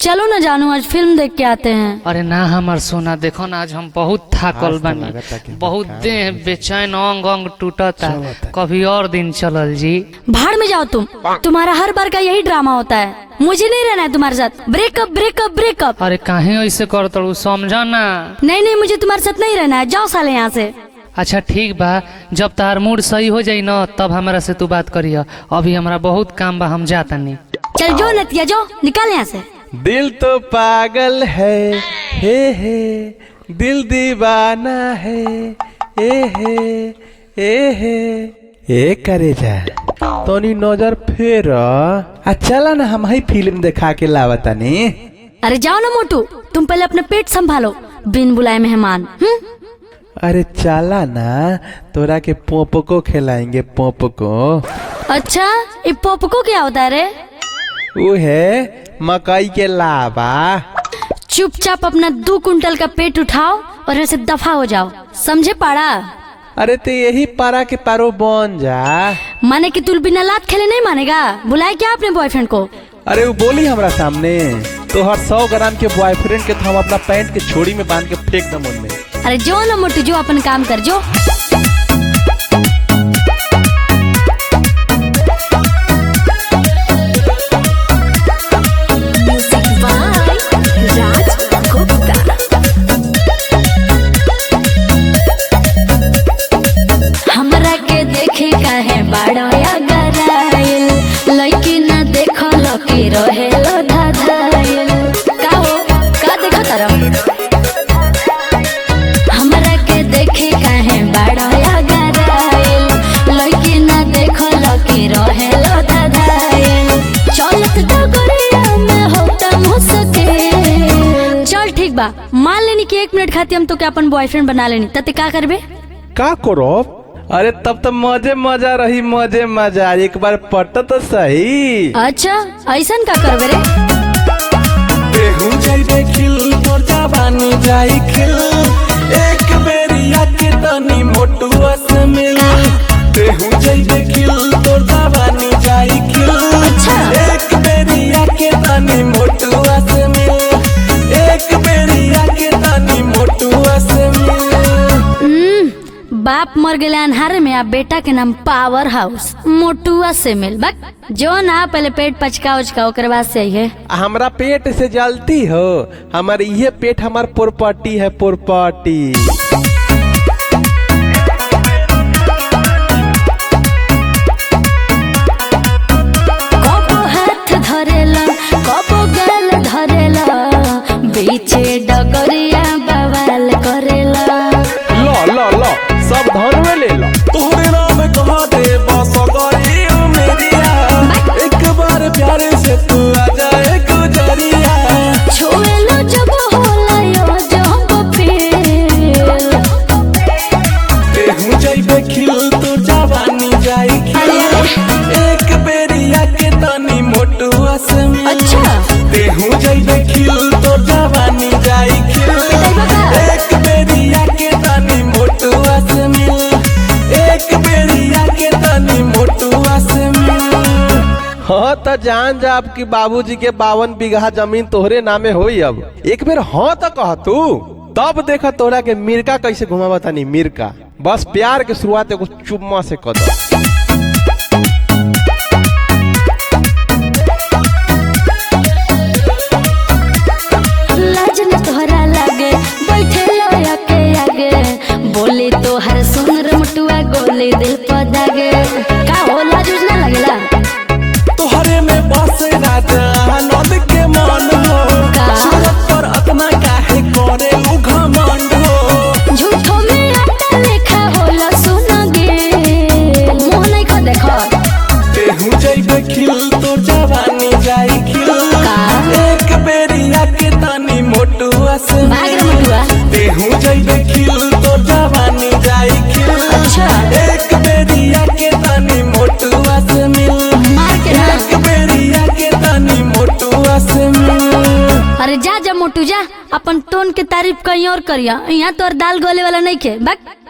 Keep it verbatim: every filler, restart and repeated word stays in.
चलो ना जानू आज फिल्म देख के आते हैं। अरे ना हमार सोना, देखो ना आज हम बहुत थाकल बानी, बहुत देह बेचैन, अंग अंग टूटता। कभी और दिन चलल जी। भाड़ में जाओ तुम, तुम्हारा हर बार का यही ड्रामा होता है। मुझे नहीं रहना है तुम्हारे साथ। Breakup breakup breakup. अरे काहे ऐसे करत हूँ, समझा ना। नहीं नहीं, मुझे तुम्हारे साथ नहीं रहना है, जाओ साले यहाँ से। अच्छा ठीक बा, जब तार मूड सही हो जाई ना तब हमारा से तू बात करिए। अभी हमारा बहुत काम बा, हम जाता नहीं। चल जो नतिया, जो निकाल यहाँ से। दिल तो पागल है, हे हे दिल दीवाना है, ए हे ए हे ए करे जा तोनी नजर फेर। आ चला ना हम ही फिल्म दिखा के लावतानी। अरे जाओ ना मोटू, तुम पहले अपना पेट संभालो, बिन बुलाए मेहमान। अरे चला ना, तोरा के पोपको खिलाएंगे, पोपको। अच्छा, ये पोपको क्या होता है रे? वो है मकई के लावा। चुपचाप अपना दो कुंटल का पेट उठाओ और ऐसे दफा हो जाओ, समझे पाड़ा? अरे तो यही पारा के पारो बन जा। माने कि तू बिना लात खेले नहीं मानेगा? बुलाए क्या अपने बॉयफ्रेंड को? अरे वो बोली हमरा सामने तो हर सौ ग्राम के बॉयफ्रेंड के तो हम अपना पैंट के छोड़ी में बांध के फेंक दम उनमें। अरे जो ना मोटू, जो अपन काम कर जो। हमरा के देखे काहे बाड़ो या गराइल, लइकी ना देखो लकी रहे लो धाधाइल। का हो का देखो तारा? हमरा के देखे काहे बाड़ो या गराइल, लइकी ना देखो लकी रहे लो धाधाइल। चलत डगरिया में होता मुसके। चल ठीक बा, मान लेनी कि एक मिनट खाती हम तो क्या अपन बॉयफ्रेंड बना लेनी, तते का करबे? का करो? अरे तब तो मजे मजा रही, मजे मजा। एक बार पट तो सही। अच्छा ऐसा का करबे रे? बेहू जाइबे खिल, तोर जवानी जाई खिल, एक बेरिया के तनी मोटुआ से मिल। बेहू जाइबे खिल, तोर जवानी जाई खिल, अच्छा। एक बेरिया के तनी मोटुआ से मिल, एक बेरिया के तनी मोटुआ से मिल। बाप मर गए अन्हारे में, आप बेटा के नाम पावर हाउस मोटुआ से मिल। बक जो ना पहले पेट पचका उचका ओकर बाद से है। हमरा पेट से जलती हो, हमार ये पेट हमार प्रॉपर्टी है, प्रॉपर्टी। कबो हाथ धरेला, कबो गाल धरेला, बीचे डगरिया बवाल करेला। लो लो लो सब धरवे ले लो। तोहरे नाम कहा दे बस गरी मेरिया, एक बार प्यारे से तू आ जाए गुजरिया। छोड़े लो जब होला यो जब फील। बेहू जाइबे खिल, तो जवानी जाई खिल, एक बेरिया के तनी मोटुआ से मिल। अच्छा। बेहू जाइबे खिल, तो जवानी जाई खिल, एक बेरिया के तनी मोटुआ से मिल, एक बेरिया के तनी मोटुआ से मिल। हाँ तो जान जा आपकी बाबूजी के बावन बीघा जमीन तोहरे नामे होई। अब एक बेर हाँ तो कह तू, तब देखा तोरा के मिर्का कैसे घुमावा तानी। मिर्का बस प्यार के शुरुआत एगो चुम्मा से कर दो। लाज न तोहरा लागे, बैठे लो आके आगे, बोले तो हर सुनर मुटुआ गोले दिल पर दागे। का हो लाज न लगेला? तोहरे में बस राजा नद के मन हो, सूरत पर अपना काहे करे उ घमंड हो। झूठो में आटा लेखा होला सुन गे, मुंह नहीं खा देखो। बेहू जाइबे खिल, तो जवानी जाई खिल, एक बेरिया के तनी मोटुआ से भाग रे मुटुआ। बेहू जाइबे खिल, तो जवानी जाई खिल, अच्छा। एक बेरिया के तनी मोटुआ से मिल, मार के ना। एक बेरिया के तनी मोटुआ से मिल। अरे जा जा मोटू जा, अपन टोन के तारीफ कहीं और करिया, यहाँ तो और दाल गोले वाला नहीं के। बक